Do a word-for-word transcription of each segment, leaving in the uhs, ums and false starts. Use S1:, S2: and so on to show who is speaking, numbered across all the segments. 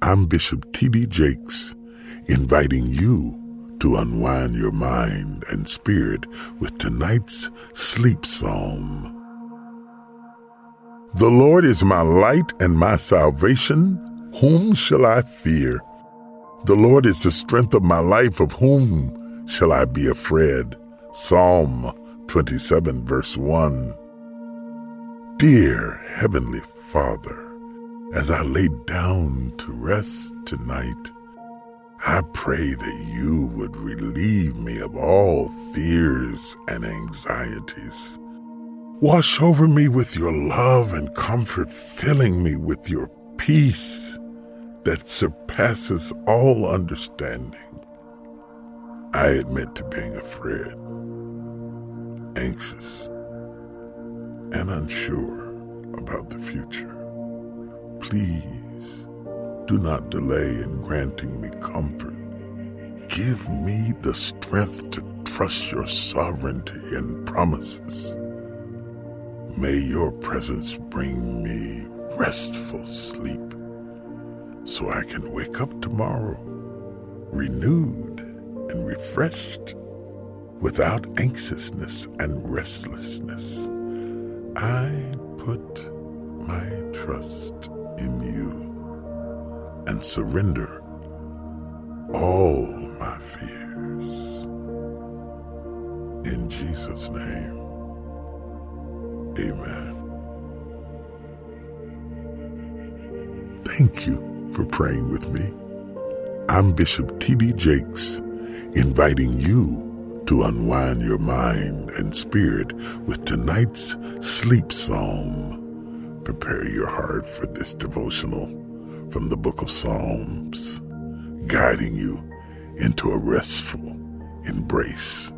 S1: I'm Bishop T D Jakes, inviting you to unwind your mind and spirit with tonight's sleep psalm. The Lord is my light and my salvation. Whom shall I fear? The Lord is the strength of my life. Of whom shall I be afraid? Psalm twenty-seven, verse one. Dear Heavenly Father, as I lay down to rest tonight, I pray that you would relieve me of all fears and anxieties. Wash over me with your love and comfort, filling me with your peace that surpasses all understanding. I admit to being afraid, anxious, and unsure about the future. Please do not delay in granting me comfort. Give me the strength to trust your sovereignty and promises. May your presence bring me restful sleep so I can wake up tomorrow renewed and refreshed without anxiousness and restlessness. I put my trust in you and surrender all my fears. In Jesus' name, amen. Thank you for praying with me. I'm Bishop T D Jakes, inviting you to unwind your mind and spirit with tonight's sleep psalm. Prepare your heart for this devotional from the book of Psalms, guiding you into a restful embrace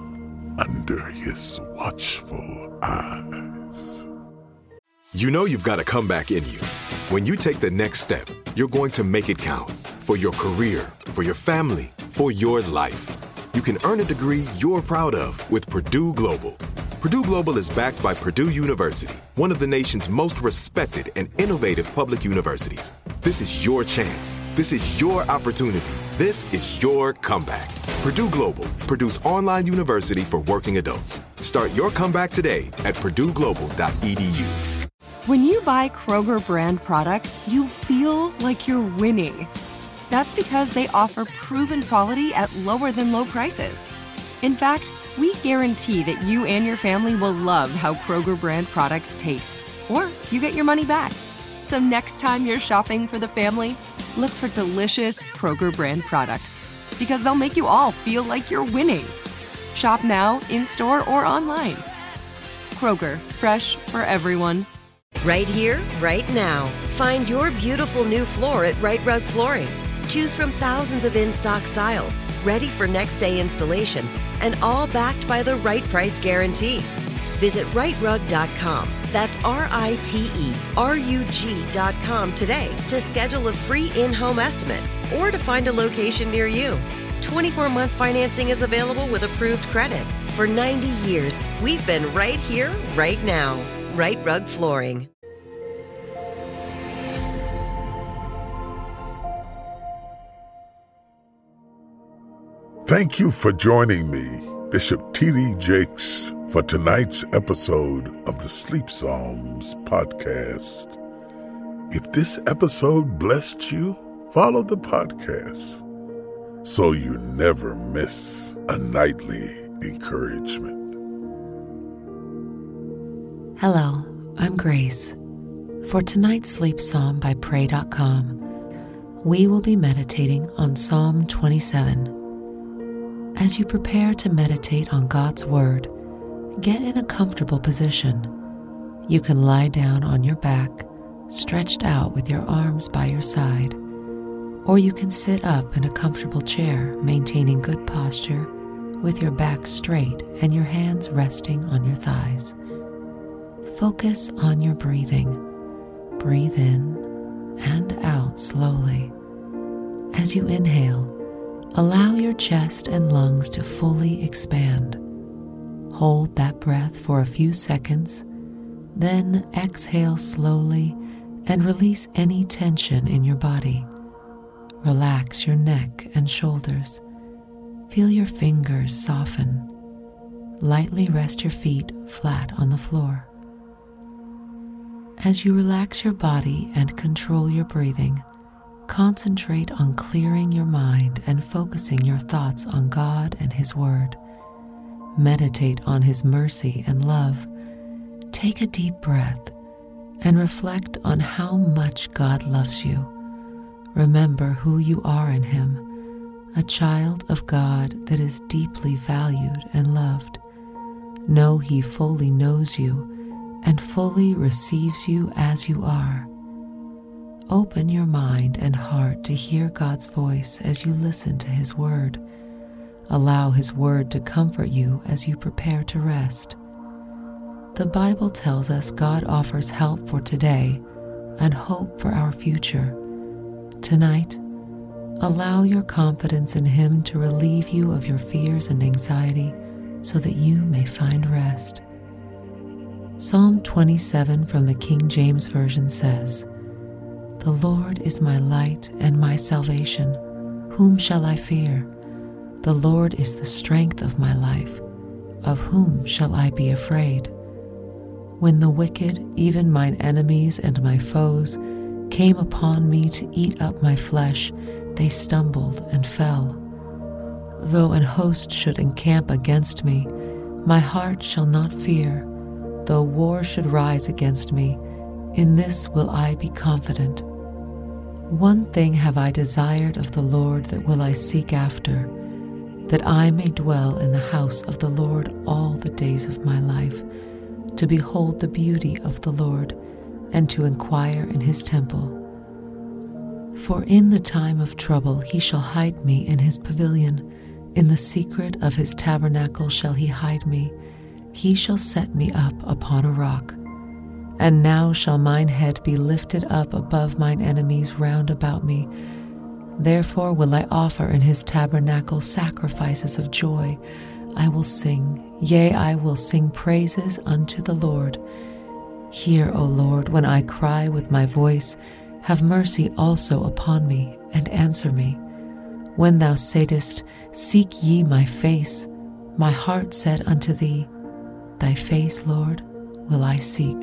S1: under his watchful eyes.
S2: You know you've got a comeback in you. When you take the next step, you're going to make it count for your career, for your family, for your life. You can earn a degree you're proud of with Purdue Global. Purdue Global is backed by Purdue University, one of the nation's most respected and innovative public universities. This is your chance. This is your opportunity. This is your comeback. Purdue Global, Purdue's online university for working adults. Start your comeback today at purdue global dot e d u.
S3: When you buy Kroger brand products, you feel like you're winning. That's because they offer proven quality at lower than low prices. In fact, we guarantee that you and your family will love how Kroger brand products taste, or you get your money back. So next time you're shopping for the family, look for delicious Kroger brand products, because they'll make you all feel like you're winning. Shop now, in-store, or online. Kroger, fresh for everyone.
S4: Right here, right now. Find your beautiful new floor at Rite Rug Flooring. Choose from thousands of in-stock styles, ready for next day installation, and all backed by the right price guarantee. Visit rite rug dot com. That's R I T E R U G dot com today to schedule a free in-home estimate or to find a location near you. twenty-four month financing is available with approved credit. For ninety years, we've been right here, right now. Rite Rug Flooring.
S1: Thank you for joining me, Bishop T D Jakes, for tonight's episode of the Sleep Psalms podcast. If this episode blessed you, follow the podcast so you never miss a nightly encouragement.
S5: Hello, I'm Grace. For tonight's Sleep Psalm by Pray dot com, we will be meditating on Psalm twenty-seven. As you prepare to meditate on God's Word, get in a comfortable position. You can lie down on your back, stretched out with your arms by your side, or you can sit up in a comfortable chair, maintaining good posture with your back straight and your hands resting on your thighs. Focus on your breathing. Breathe in and out slowly. As you inhale, allow your chest and lungs to fully expand. Hold that breath for a few seconds, then exhale slowly and release any tension in your body. Relax your neck and shoulders. Feel your fingers soften. Lightly rest your feet flat on the floor. As you relax your body and control your breathing, concentrate on clearing your mind and focusing your thoughts on God and His Word. Meditate on His mercy and love. Take a deep breath and reflect on how much God loves you. Remember who you are in Him, a child of God that is deeply valued and loved. Know He fully knows you and fully receives you as you are. Open your mind and heart to hear God's voice as you listen to His Word. Allow His Word to comfort you as you prepare to rest. The Bible tells us God offers help for today and hope for our future. Tonight, allow your confidence in Him to relieve you of your fears and anxiety so that you may find rest. Psalm twenty-seven from the King James Version says, "The Lord is my light and my salvation. Whom shall I fear? The Lord is the strength of my life. Of whom shall I be afraid? When the wicked, even mine enemies and my foes, came upon me to eat up my flesh, they stumbled and fell. Though an host should encamp against me, my heart shall not fear. Though war should rise against me, in this will I be confident. One thing have I desired of the Lord, that will I seek after, that I may dwell in the house of the Lord all the days of my life, to behold the beauty of the Lord, and to inquire in His temple. For in the time of trouble He shall hide me in His pavilion. In the secret of His tabernacle shall He hide me. He shall set me up upon a rock. And now shall mine head be lifted up above mine enemies round about me. Therefore will I offer in His tabernacle sacrifices of joy. I will sing, yea, I will sing praises unto the Lord. Hear, O Lord, when I cry with my voice. Have mercy also upon me, and answer me. When thou saidest, Seek ye my face, my heart said unto thee, Thy face, Lord, will I seek.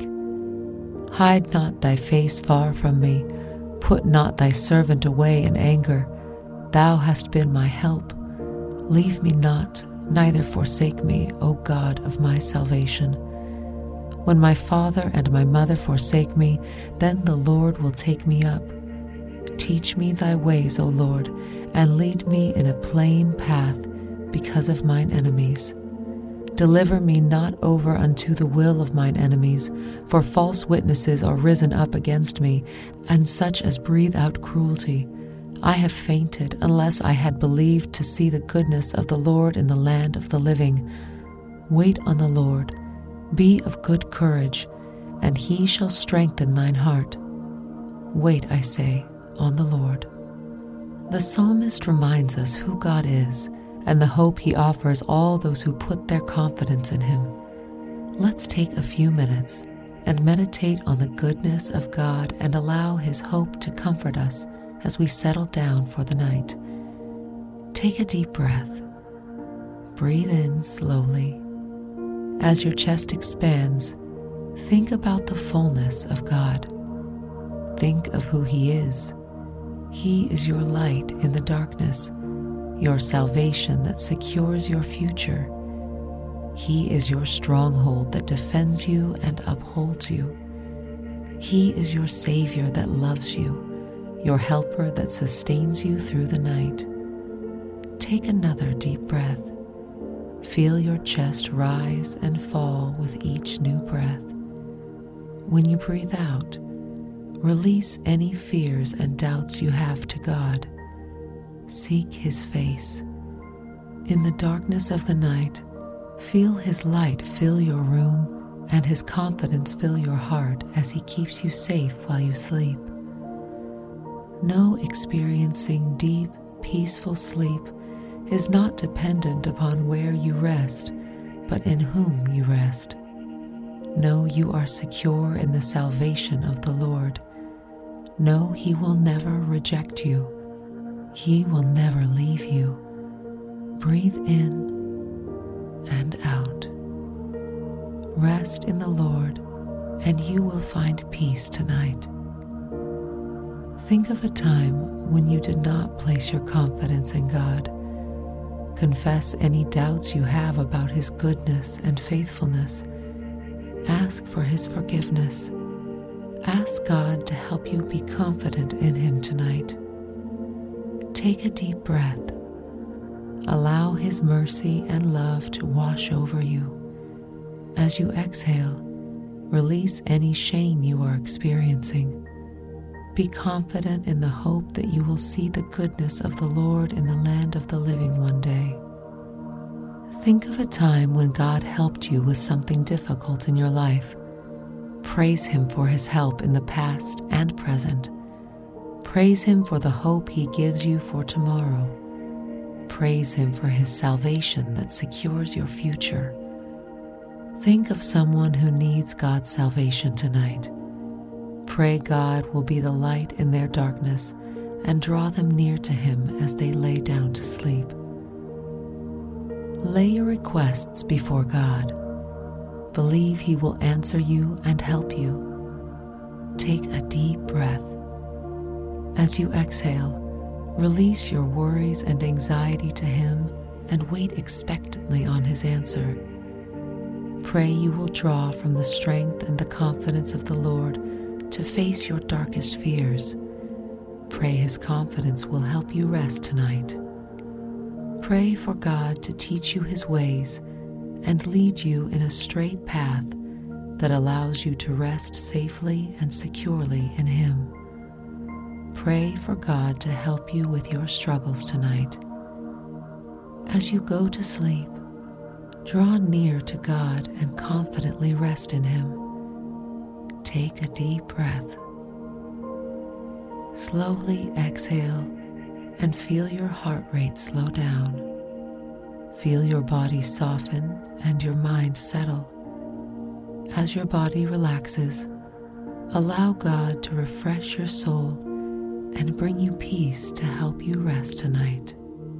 S5: Hide not thy face far from me. Put not thy servant away in anger. Thou hast been my help. Leave me not, neither forsake me, O God of my salvation. When my father and my mother forsake me, then the Lord will take me up. Teach me thy ways, O Lord, and lead me in a plain path because of mine enemies. Deliver me not over unto the will of mine enemies, for false witnesses are risen up against me, and such as breathe out cruelty. I have fainted unless I had believed to see the goodness of the Lord in the land of the living. Wait on the Lord. Be of good courage, and He shall strengthen thine heart. Wait, I say, on the Lord. The psalmist reminds us who God is and the hope He offers all those who put their confidence in Him. Let's take a few minutes and meditate on the goodness of God and allow His hope to comfort us as we settle down for the night. Take a deep breath. Breathe in slowly. As your chest expands, think about the fullness of God. Think of who He is. He is your light in the darkness, your salvation that secures your future. He is your stronghold that defends you and upholds you. He is your Savior that loves you, your helper that sustains you through the night. Take another deep breath. Feel your chest rise and fall with each new breath. When you breathe out, release any fears and doubts you have to God. Seek His face. In the darkness of the night, feel His light fill your room and His confidence fill your heart as He keeps you safe while you sleep. Know experiencing deep, peaceful sleep is not dependent upon where you rest, but in whom you rest. Know you are secure in the salvation of the Lord. Know He will never reject you. He will never leave you. Breathe in and out. Rest in the Lord, and you will find peace tonight. Think of a time when you did not place your confidence in God. Confess any doubts you have about His goodness and faithfulness. Ask for His forgiveness. Ask God to help you be confident in Him tonight. Take a deep breath. Allow His mercy and love to wash over you. As you exhale, release any shame you are experiencing. Be confident in the hope that you will see the goodness of the Lord in the land of the living one day. Think of a time when God helped you with something difficult in your life. Praise Him for His help in the past and present. Praise Him for the hope He gives you for tomorrow. Praise Him for His salvation that secures your future. Think of someone who needs God's salvation tonight. Pray God will be the light in their darkness and draw them near to Him as they lay down to sleep. Lay your requests before God. Believe He will answer you and help you. Take a deep breath. As you exhale, release your worries and anxiety to Him and wait expectantly on His answer. Pray you will draw from the strength and the confidence of the Lord to face your darkest fears. Pray His confidence will help you rest tonight. Pray for God to teach you His ways and lead you in a straight path that allows you to rest safely and securely in Him. Pray for God to help you with your struggles tonight. As you go to sleep, draw near to God and confidently rest in Him. Take a deep breath. Slowly exhale and feel your heart rate slow down. Feel your body soften and your mind settle. As your body relaxes, allow God to refresh your soul and bring you peace to help you rest tonight.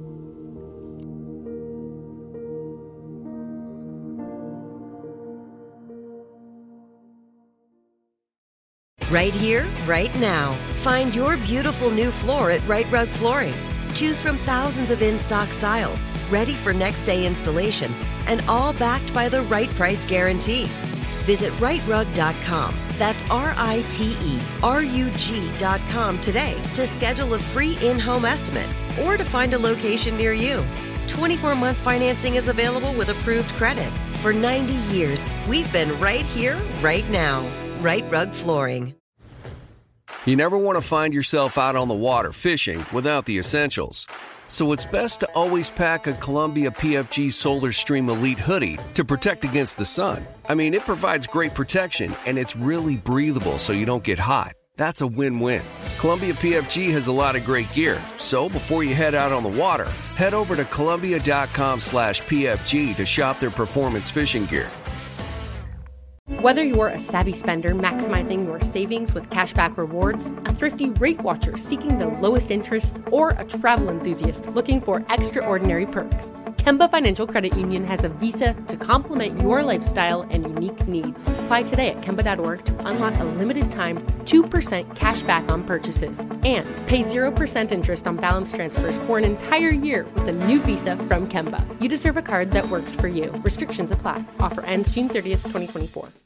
S4: Right here, right now. Find your beautiful new floor at Right Rug Flooring. Choose from thousands of in-stock styles, ready for next day installation, and all backed by the right price guarantee. Visit right rug dot com. That's R I T E R U G dot com today to schedule a free in-home estimate or to find a location near you. twenty-four month financing is available with approved credit. For ninety years, we've been right here, right now. Right Rug Flooring.
S6: You never want to find yourself out on the water fishing without the essentials. So it's best to always pack a Columbia P F G Solar Stream Elite hoodie to protect against the sun. I mean, it provides great protection and it's really breathable so you don't get hot. That's a win-win. Columbia P F G has a lot of great gear. So before you head out on the water, head over to Columbia dot com slash P F G to shop their performance fishing gear.
S7: Whether you're a savvy spender maximizing your savings with cashback rewards, a thrifty rate watcher seeking the lowest interest, or a travel enthusiast looking for extraordinary perks, Kemba Financial Credit Union has a visa to complement your lifestyle and unique needs. Apply today at Kemba dot org to unlock a limited time two percent cash back on purchases and pay zero percent interest on balance transfers for an entire year with a new visa from Kemba. You deserve a card that works for you. Restrictions apply. Offer ends June thirtieth, twenty twenty-four.